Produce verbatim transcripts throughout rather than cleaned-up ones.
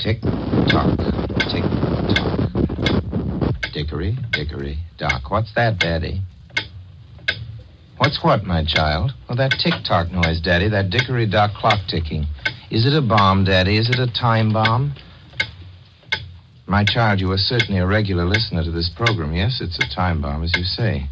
Tick-tock, tick-tock. Dickory, dickory, dock. What's that, Daddy? What's what, my child? Oh, that tick-tock noise, Daddy, that dickory-dock clock ticking. Is it a bomb, Daddy? Is it a time bomb? My child, you are certainly a regular listener to this program. Yes, it's a time bomb, as you say.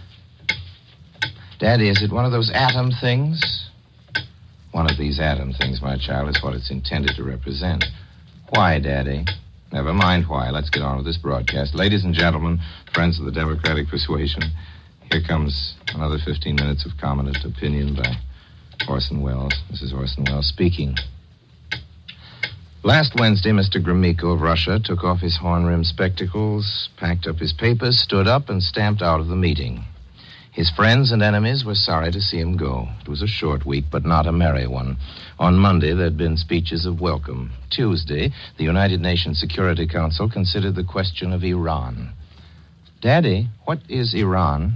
Daddy, is it one of those atom things? One of these atom things, my child, is what it's intended to represent. Why, Daddy? Never mind why. Let's get on with this broadcast. Ladies and gentlemen, friends of the Democratic persuasion, here comes another fifteen minutes of comment opinion by Orson Welles. This is Orson Welles speaking. Last Wednesday, Mister Gromyko of Russia took off his horn-rimmed spectacles, packed up his papers, stood up, and stamped out of the meeting. His friends and enemies were sorry to see him go. It was a short week, but not a merry one. On Monday, there had been speeches of welcome. Tuesday, the United Nations Security Council considered the question of Iran. Daddy, what is Iran?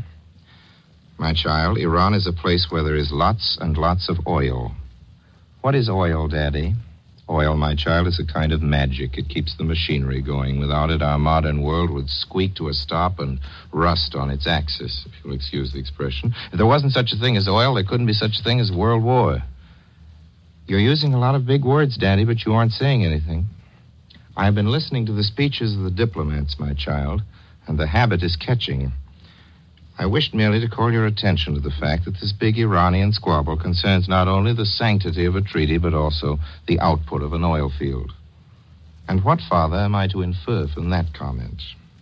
My child, Iran is a place where there is lots and lots of oil. What is oil, Daddy? Oil, my child, is a kind of magic. It keeps the machinery going. Without it, our modern world would squeak to a stop and rust on its axis, if you'll excuse the expression. If there wasn't such a thing as oil, there couldn't be such a thing as world war. You're using a lot of big words, Daddy, but you aren't saying anything. I've been listening to the speeches of the diplomats, my child, and the habit is catching. I wished merely to call your attention to the fact that this big Iranian squabble concerns not only the sanctity of a treaty, but also the output of an oil field. And what, Father, am I to infer from that comment?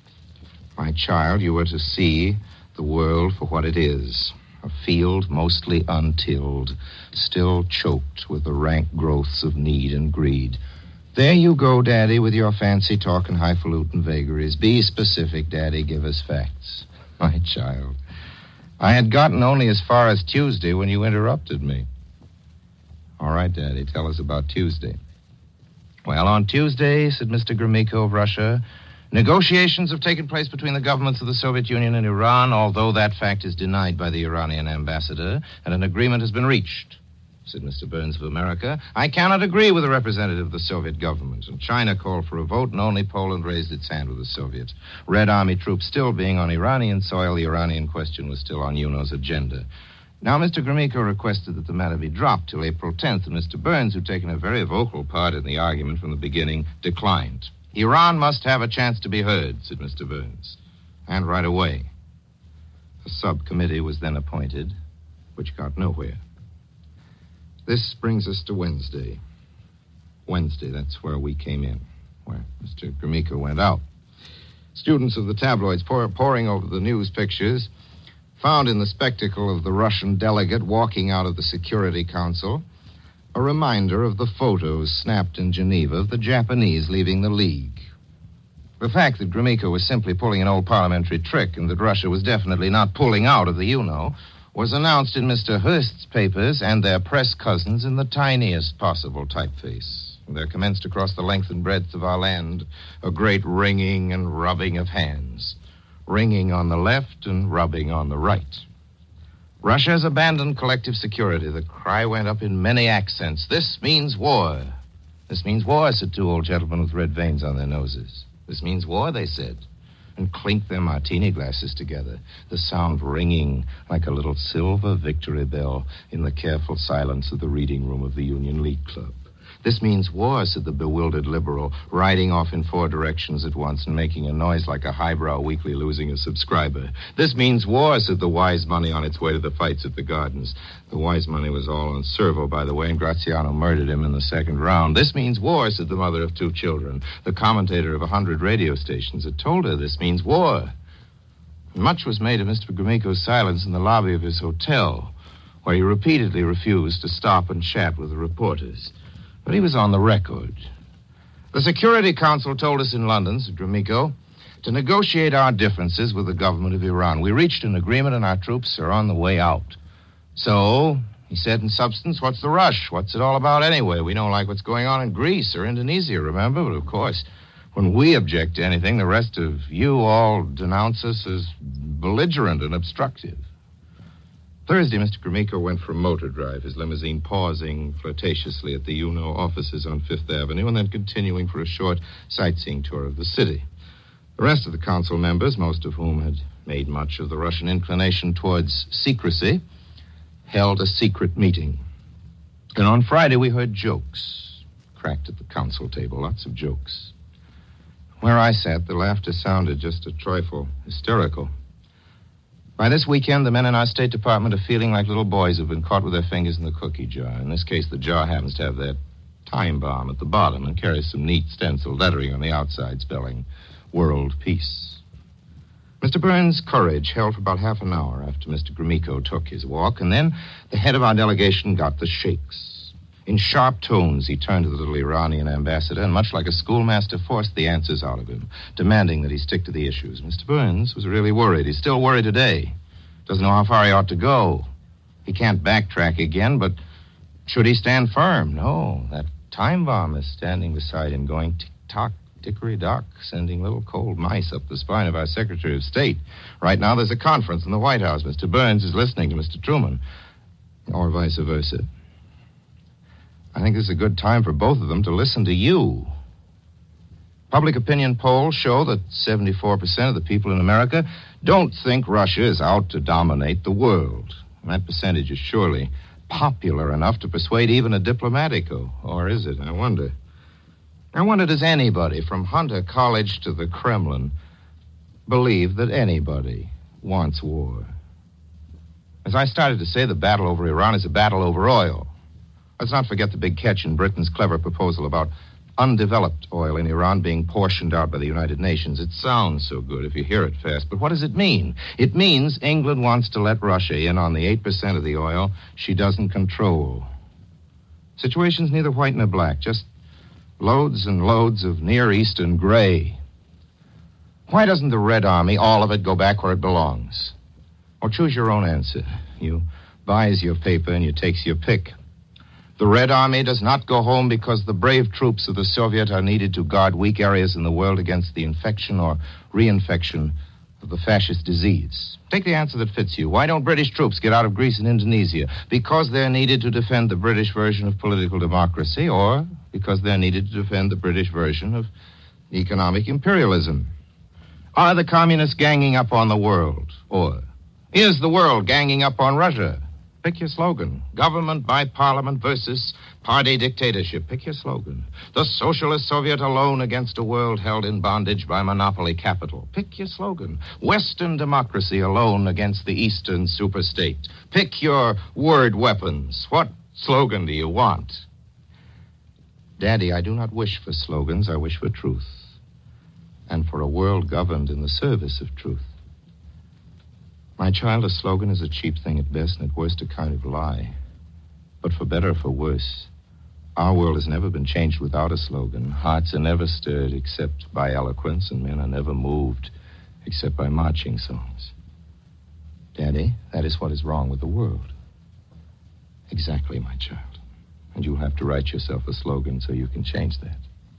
My child, you are to see the world for what it is. A field mostly untilled, still choked with the rank growths of need and greed. There you go, Daddy, with your fancy talk and highfalutin vagaries. Be specific, Daddy. Give us facts. My child, I had gotten only as far as Tuesday when you interrupted me. All right, Daddy, tell us about Tuesday. Well, on Tuesday, said Mister Gromyko of Russia, negotiations have taken place between the governments of the Soviet Union and Iran, although that fact is denied by the Iranian ambassador, and an agreement has been reached. Said Mister Burns of America, I cannot agree with the representative of the Soviet government. And China called for a vote, and only Poland raised its hand with the Soviets. Red Army troops still being on Iranian soil, the Iranian question was still on U N O's agenda. Now, Mister Gromyko requested that the matter be dropped till April tenth, and Mister Burns, who'd taken a very vocal part in the argument from the beginning, declined. Iran must have a chance to be heard, said Mister Burns, and right away. A subcommittee was then appointed, which got nowhere. This brings us to Wednesday. Wednesday, that's where we came in, where Mister Gromyko went out. Students of the tabloids pour, poring over the news pictures found in the spectacle of the Russian delegate walking out of the Security Council a reminder of the photos snapped in Geneva of the Japanese leaving the League. The fact that Gromyko was simply pulling an old parliamentary trick and that Russia was definitely not pulling out of the U N O was announced in Mister Hearst's papers and their press cousins in the tiniest possible typeface. There commenced across the length and breadth of our land a great wringing and rubbing of hands. Wringing on the left and rubbing on the right. Russia has abandoned collective security. The cry went up in many accents. This means war. This means war, said two old gentlemen with red veins on their noses. This means war, they said, and clinked their martini glasses together, the sound ringing like a little silver victory bell in the careful silence of the reading room of the Union League Club. This means war, said the bewildered liberal, riding off in four directions at once and making a noise like a highbrow weekly losing a subscriber. This means war, said the wise money on its way to the fights at the Gardens. The wise money was all on Servo, by the way, and Graziano murdered him in the second round. This means war, said the mother of two children. The commentator of a hundred radio stations had told her this means war. Much was made of Mister Gromyko's silence in the lobby of his hotel, where he repeatedly refused to stop and chat with the reporters. But he was on the record. The Security Council told us in London, said Gromyko, to negotiate our differences with the government of Iran. We reached an agreement and our troops are on the way out. So, he said in substance, what's the rush? What's it all about anyway? We don't like what's going on in Greece or Indonesia, remember? But of course, when we object to anything, the rest of you all denounce us as belligerent and obstructive. Thursday, Mister Gromyko went for a motor drive, his limousine pausing flirtatiously at the U N O offices on Fifth Avenue and then continuing for a short sightseeing tour of the city. The rest of the council members, most of whom had made much of the Russian inclination towards secrecy, held a secret meeting. And on Friday, we heard jokes cracked at the council table, lots of jokes. Where I sat, the laughter sounded just a trifle hysterical. By this weekend, the men in our State Department are feeling like little boys who've been caught with their fingers in the cookie jar. In this case, the jar happens to have that time bomb at the bottom and carries some neat stenciled lettering on the outside spelling World Peace. Mister Burns' courage held for about half an hour after Mister Gromyko took his walk, and then the head of our delegation got the shakes. In sharp tones, he turned to the little Iranian ambassador and, much like a schoolmaster, forced the answers out of him, demanding that he stick to the issues. Mister Burns was really worried. He's still worried today. Doesn't know how far he ought to go. He can't backtrack again, but should he stand firm? No, that time bomb is standing beside him, going tick-tock, dickory-dock, sending little cold mice up the spine of our Secretary of State. Right now, there's a conference in the White House. Mister Burns is listening to Mister Truman, or vice versa. I think this is a good time for both of them to listen to you. Public opinion polls show that seventy-four percent of the people in America don't think Russia is out to dominate the world. And that percentage is surely popular enough to persuade even a diplomatico. Or is it? I wonder. I wonder, does anybody, from Hunter College to the Kremlin, believe that anybody wants war? As I started to say, the battle over Iran is a battle over oil. Let's not forget the big catch in Britain's clever proposal about undeveloped oil in Iran being portioned out by the United Nations. It sounds so good if you hear it fast, but what does it mean? It means England wants to let Russia in on the eight percent of the oil she doesn't control. Situation's neither white nor black, just loads and loads of Near Eastern gray. Why doesn't the Red Army, all of it, go back where it belongs? Or choose your own answer. You buys your paper and you takes your pick. The Red Army does not go home because the brave troops of the Soviet are needed to guard weak areas in the world against the infection or reinfection of the fascist disease. Take the answer that fits you. Why don't British troops get out of Greece and Indonesia? Because they're needed to defend the British version of political democracy, or because they're needed to defend the British version of economic imperialism. Are the communists ganging up on the world? Or is the world ganging up on Russia? Pick your slogan. Government by parliament versus party dictatorship. Pick your slogan. The socialist Soviet alone against a world held in bondage by monopoly capital. Pick your slogan. Western democracy alone against the Eastern superstate. Pick your word weapons. What slogan do you want? Daddy, I do not wish for slogans. I wish for truth. And for a world governed in the service of truth. My child, a slogan is a cheap thing at best and at worst a kind of lie. But for better or for worse, our world has never been changed without a slogan. Hearts are never stirred except by eloquence, and men are never moved except by marching songs. Daddy, that is what is wrong with the world. Exactly, my child. And you'll have to write yourself a slogan so you can change that.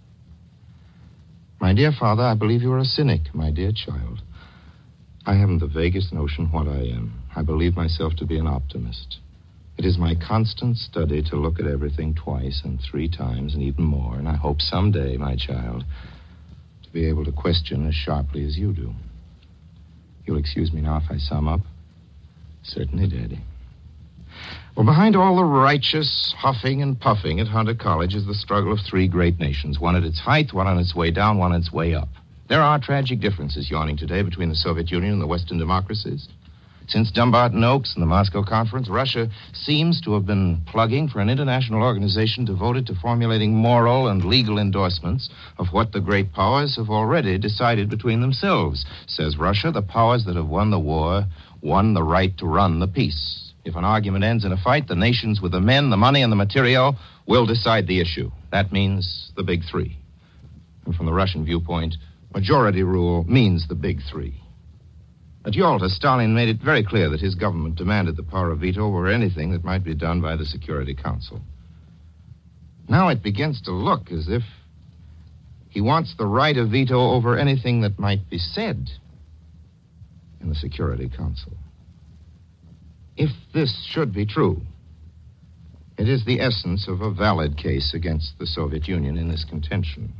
My dear father, I believe you are a cynic, my dear child. I haven't the vaguest notion what I am. I believe myself to be an optimist. It is my constant study to look at everything twice and three times and even more, and I hope someday, my child, to be able to question as sharply as you do. You'll excuse me now if I sum up? Certainly, Daddy. Well, behind all the righteous huffing and puffing at Hunter College is the struggle of three great nations, one at its height, one on its way down, one on its way up. There are tragic differences yawning today between the Soviet Union and the Western democracies. Since Dumbarton Oaks and the Moscow Conference, Russia seems to have been plugging for an international organization devoted to formulating moral and legal endorsements of what the great powers have already decided between themselves. Says Russia, the powers that have won the war won the right to run the peace. If an argument ends in a fight, the nations with the men, the money, and the material will decide the issue. That means the big three. And from the Russian viewpoint, majority rule means the big three. At Yalta, Stalin made it very clear that his government demanded the power of veto over anything that might be done by the Security Council. Now it begins to look as if he wants the right of veto over anything that might be said in the Security Council. If this should be true, it is the essence of a valid case against the Soviet Union in this contention.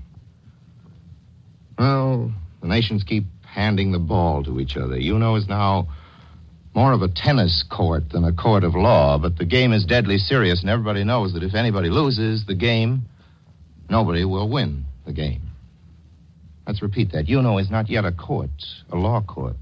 Well, the nations keep handing the ball to each other. U N O is now more of a tennis court than a court of law, but the game is deadly serious, and everybody knows that if anybody loses the game, nobody will win the game. Let's repeat that. U N O is not yet a court, a law court.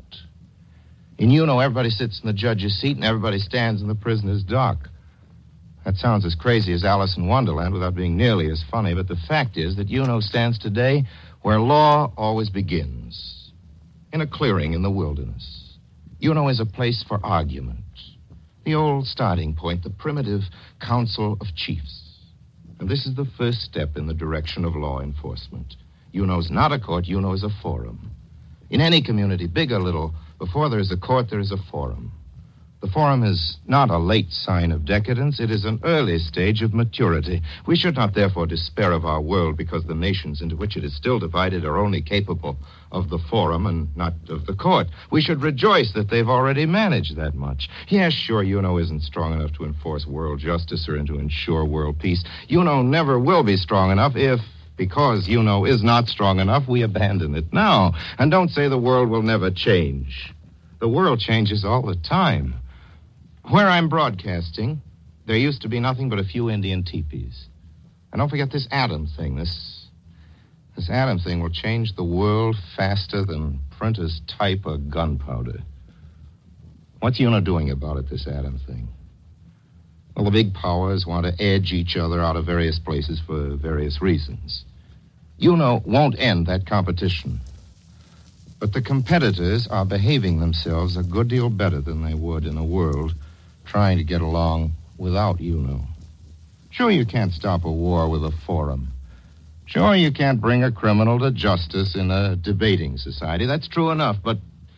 In U N O, everybody sits in the judge's seat and everybody stands in the prisoner's dock. That sounds as crazy as Alice in Wonderland without being nearly as funny, but the fact is that U N O stands today where law always begins, in a clearing in the wilderness. U N O is a place for argument, the old starting point, the primitive council of chiefs. And this is the first step in the direction of law enforcement. U N O is not a court, U N O is a forum. In any community, big or little, before there is a court, there is a forum. The forum is not a late sign of decadence. It is an early stage of maturity. We should not, therefore, despair of our world because the nations into which it is still divided are only capable of the forum and not of the court. We should rejoice that they've already managed that much. Yes, sure, U N O isn't strong enough to enforce world justice or to ensure world peace. U N O never will be strong enough if, because U N O is not strong enough, we abandon it now. And don't say the world will never change. The world changes all the time. Where I'm broadcasting, there used to be nothing but a few Indian teepees. And don't forget this atom thing. This this atom thing will change the world faster than printers type or gunpowder. What's U N O doing about it, this atom thing? Well, the big powers want to edge each other out of various places for various reasons. U N O won't end that competition. But the competitors are behaving themselves a good deal better than they would in a world trying to get along without U N O. Sure, you can't stop a war with a forum. Sure, you can't bring a criminal to justice in a debating society. That's true enough, but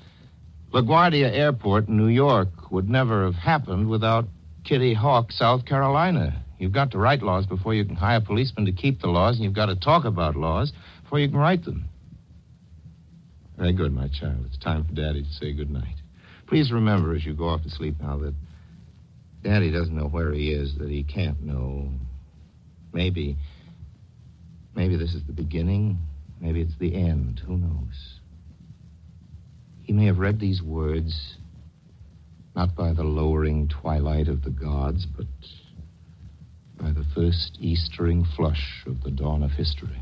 LaGuardia Airport in New York would never have happened without Kitty Hawk, South Carolina. You've got to write laws before you can hire policemen to keep the laws, and you've got to talk about laws before you can write them. Very good, my child. It's time for Daddy to say good night. Please remember as you go off to sleep now that Daddy doesn't know where he is, that he can't know. Maybe, maybe this is the beginning. Maybe it's the end. Who knows? He may have read these words, not by the lowering twilight of the gods, but by the first Eastering flush of the dawn of history.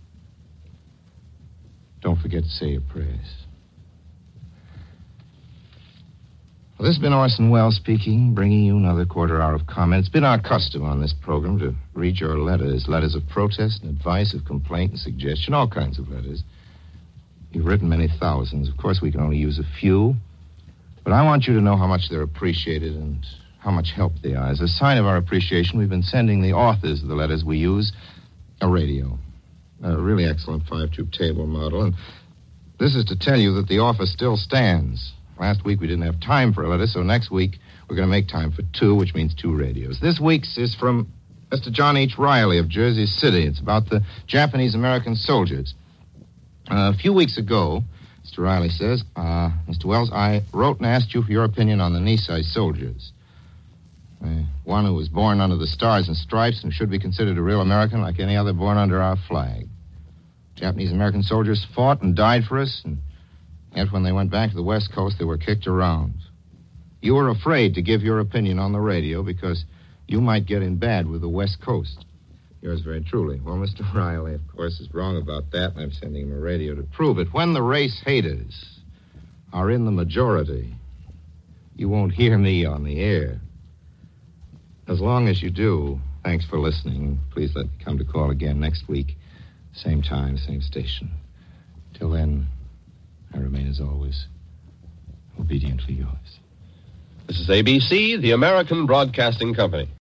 Don't forget to say your prayers. Well, this has been Orson Welles speaking, bringing you another quarter hour of comment. It's been our custom on this program to read your letters, letters of protest and advice, of complaint and suggestion, all kinds of letters. You've written many thousands. Of course, we can only use a few, but I want you to know how much they're appreciated and how much help they are. As a sign of our appreciation, we've been sending the authors of the letters we use a radio, a really excellent five-tube table model, and this is to tell you that the offer still stands. Last week we didn't have time for a letter, so next week we're going to make time for two, which means two radios. This week's is from Mister John H. Riley of Jersey City. It's about the Japanese-American soldiers. Uh, a few weeks ago, Mister Riley says, uh, Mister Wells, I wrote and asked you for your opinion on the Nisei soldiers. Uh, one who was born under the stars and stripes and should be considered a real American like any other born under our flag. Japanese-American soldiers fought and died for us, and yet when they went back to the West Coast, they were kicked around. You were afraid to give your opinion on the radio because you might get in bad with the West Coast. Yours very truly. Well, Mister Riley, of course, is wrong about that, and I'm sending him a radio to prove it. When the race haters are in the majority, you won't hear me on the air. As long as you do, thanks for listening. Please let me come to call again next week. Same time, same station. Till then, I remain, as always, obediently yours. This is A B C, the American Broadcasting Company.